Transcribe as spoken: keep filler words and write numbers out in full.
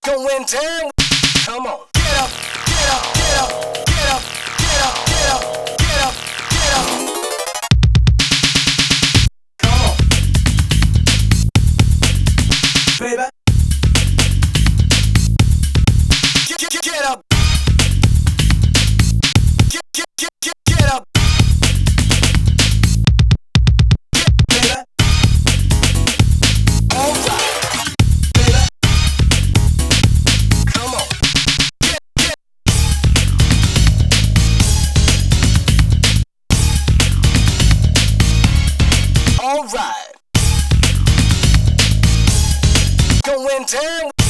Going down. Come on. Get up, get up, get up, get up, get up, get up, get up, get up. Come on. Baby. Get, get, get up. Get, get, get, get, get up. Get, baby. All right. Baby. Come on. Get, get. All right. Going down.